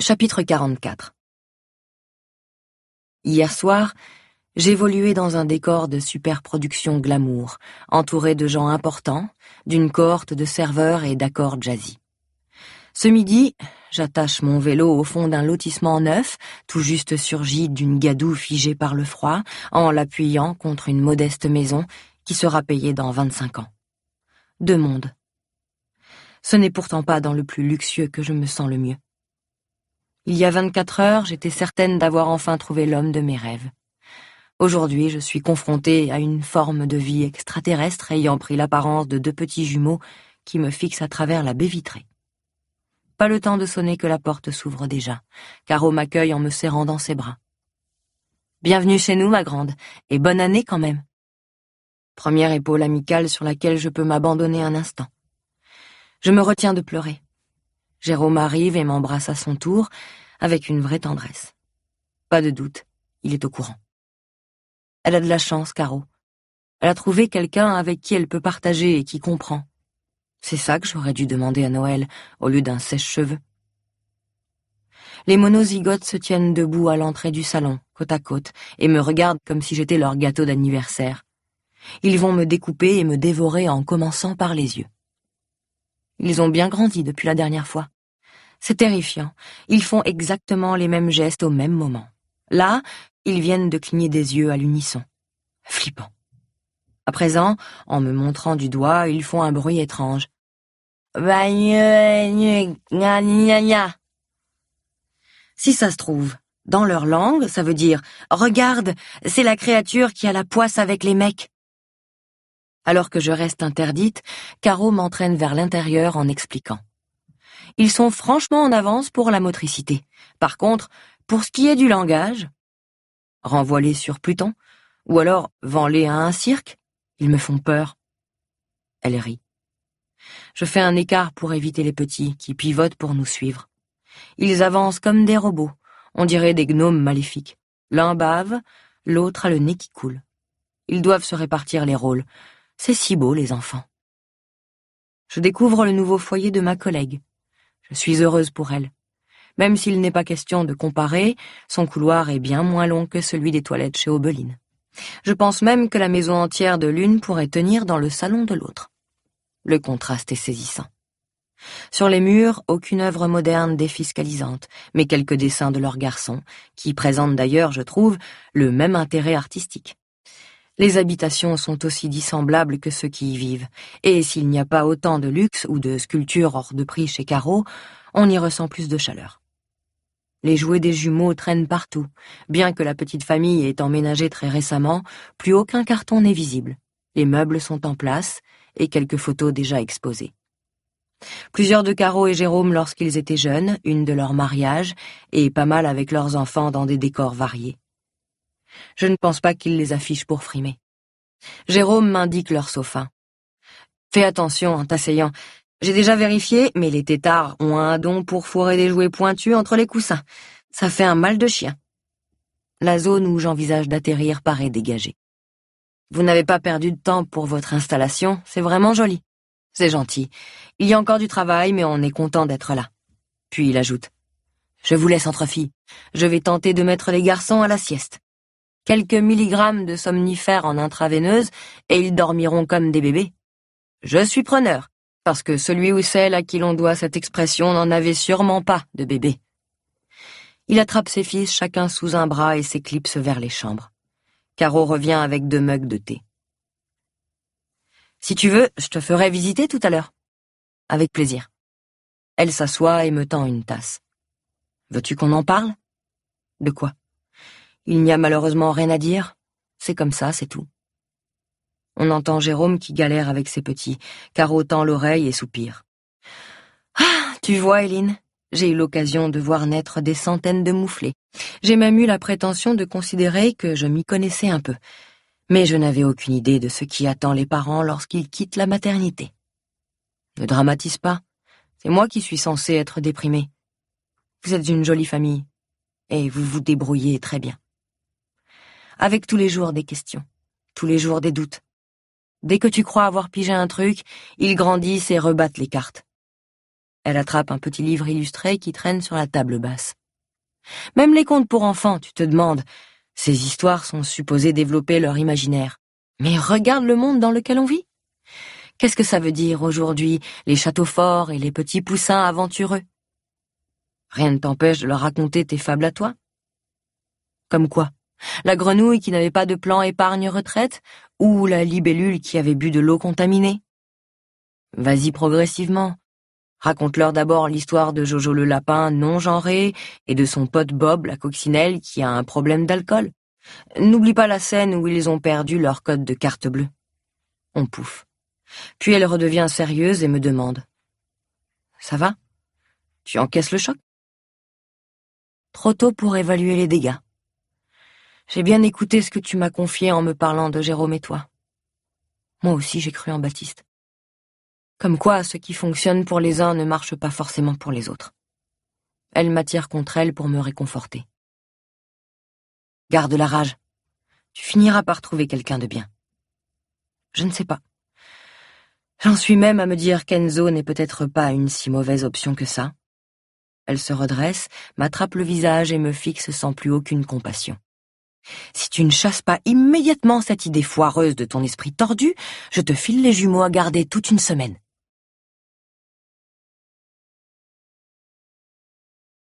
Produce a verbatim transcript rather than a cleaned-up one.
Chapitre quarante-quatre. Hier soir, j'évoluais dans un décor de superproduction glamour, entouré de gens importants, d'une cohorte de serveurs et d'accords jazzy. Ce midi, j'attache mon vélo au fond d'un lotissement neuf, tout juste surgi d'une gadoue figée par le froid, en l'appuyant contre une modeste maison qui sera payée dans vingt-cinq ans. Deux mondes. Ce n'est pourtant pas dans le plus luxueux que je me sens le mieux. Il y a vingt-quatre heures, j'étais certaine d'avoir enfin trouvé l'homme de mes rêves. Aujourd'hui, je suis confrontée à une forme de vie extraterrestre ayant pris l'apparence de deux petits jumeaux qui me fixent à travers la baie vitrée. Pas le temps de sonner que la porte s'ouvre déjà. Caro m'accueille en me serrant dans ses bras. « Bienvenue chez nous, ma grande, et bonne année quand même. » Première épaule amicale sur laquelle je peux m'abandonner un instant. Je me retiens de pleurer. Jérôme arrive et m'embrasse à son tour, avec une vraie tendresse. Pas de doute, il est au courant. Elle a de la chance, Caro. Elle a trouvé quelqu'un avec qui elle peut partager et qui comprend. C'est ça que j'aurais dû demander à Noël, au lieu d'un sèche-cheveux. Les monozygotes se tiennent debout à l'entrée du salon, côte à côte, et me regardent comme si j'étais leur gâteau d'anniversaire. Ils vont me découper et me dévorer en commençant par les yeux. Ils ont bien grandi depuis la dernière fois. C'est terrifiant. Ils font exactement les mêmes gestes au même moment. Là, ils viennent de cligner des yeux à l'unisson. Flippant. À présent, en me montrant du doigt, ils font un bruit étrange. Si ça se trouve, dans leur langue, ça veut dire « Regarde, c'est la créature qui a la poisse avec les mecs ». Alors que je reste interdite, Caro m'entraîne vers l'intérieur en expliquant. Ils sont franchement en avance pour la motricité. Par contre, pour ce qui est du langage, renvoie-les sur Pluton, ou alors vends-les à un cirque, ils me font peur. Elle rit. Je fais un écart pour éviter les petits qui pivotent pour nous suivre. Ils avancent comme des robots, on dirait des gnomes maléfiques. L'un bave, l'autre a le nez qui coule. Ils doivent se répartir les rôles. C'est si beau, les enfants. Je découvre le nouveau foyer de ma collègue. Je suis heureuse pour elle. Même s'il n'est pas question de comparer, son couloir est bien moins long que celui des toilettes chez Aubelyne. Je pense même que la maison entière de l'une pourrait tenir dans le salon de l'autre. Le contraste est saisissant. Sur les murs, aucune œuvre moderne défiscalisante, mais quelques dessins de leurs garçons, qui présentent d'ailleurs, je trouve, le même intérêt artistique. Les habitations sont aussi dissemblables que ceux qui y vivent, et s'il n'y a pas autant de luxe ou de sculptures hors de prix chez Caro, on y ressent plus de chaleur. Les jouets des jumeaux traînent partout, bien que la petite famille ait emménagé très récemment, plus aucun carton n'est visible. Les meubles sont en place, et quelques photos déjà exposées. Plusieurs de Caro et Jérôme lorsqu'ils étaient jeunes, une de leur mariage, et pas mal avec leurs enfants dans des décors variés. Je ne pense pas qu'ils les affichent pour frimer. Jérôme m'indique leur sofa. Fais attention en t'asseyant. J'ai déjà vérifié, mais les têtards ont un don pour fourrer des jouets pointus entre les coussins. Ça fait un mal de chien. La zone où j'envisage d'atterrir paraît dégagée. Vous n'avez pas perdu de temps pour votre installation, c'est vraiment joli. C'est gentil. Il y a encore du travail, mais on est content d'être là. Puis il ajoute. Je vous laisse entre filles. Je vais tenter de mettre les garçons à la sieste. Quelques milligrammes de somnifères en intraveineuse et ils dormiront comme des bébés. Je suis preneur, parce que celui ou celle à qui l'on doit cette expression n'en avait sûrement pas de bébé. Il attrape ses fils chacun sous un bras et s'éclipse vers les chambres. Caro revient avec deux mugs de thé. Si tu veux, je te ferai visiter tout à l'heure. Avec plaisir. Elle s'assoit et me tend une tasse. Veux-tu qu'on en parle? De quoi? Il n'y a malheureusement rien à dire. C'est comme ça, c'est tout. On entend Jérôme qui galère avec ses petits. Caro tend l'oreille et soupire. Ah, tu vois, Éline, j'ai eu l'occasion de voir naître des centaines de mouflés. J'ai même eu la prétention de considérer que je m'y connaissais un peu. Mais je n'avais aucune idée de ce qui attend les parents lorsqu'ils quittent la maternité. Ne dramatise pas. C'est moi qui suis censée être déprimée. Vous êtes une jolie famille. Et vous vous débrouillez très bien. Avec tous les jours des questions. Tous les jours des doutes. Dès que tu crois avoir pigé un truc, ils grandissent et rebattent les cartes. Elle attrape un petit livre illustré qui traîne sur la table basse. Même les contes pour enfants, tu te demandes. Ces histoires sont supposées développer leur imaginaire. Mais regarde le monde dans lequel on vit. Qu'est-ce que ça veut dire aujourd'hui, les châteaux forts et les petits poussins aventureux? Rien ne t'empêche de leur raconter tes fables à toi. Comme quoi? La grenouille qui n'avait pas de plan épargne-retraite ou la libellule qui avait bu de l'eau contaminée? Vas-y progressivement. Raconte-leur d'abord l'histoire de Jojo le lapin non genré et de son pote Bob la coccinelle qui a un problème d'alcool. N'oublie pas la scène où ils ont perdu leur code de carte bleue. On pouffe. Puis elle redevient sérieuse et me demande. Ça va? Tu encaisses le choc? Trop tôt pour évaluer les dégâts. J'ai bien écouté ce que tu m'as confié en me parlant de Jérôme et toi. Moi aussi j'ai cru en Baptiste. Comme quoi, ce qui fonctionne pour les uns ne marche pas forcément pour les autres. Elle m'attire contre elle pour me réconforter. Garde la rage. Tu finiras par trouver quelqu'un de bien. Je ne sais pas. J'en suis même à me dire qu'Enzo n'est peut-être pas une si mauvaise option que ça. Elle se redresse, m'attrape le visage et me fixe sans plus aucune compassion. Si tu ne chasses pas immédiatement cette idée foireuse de ton esprit tordu, je te file les jumeaux à garder toute une semaine.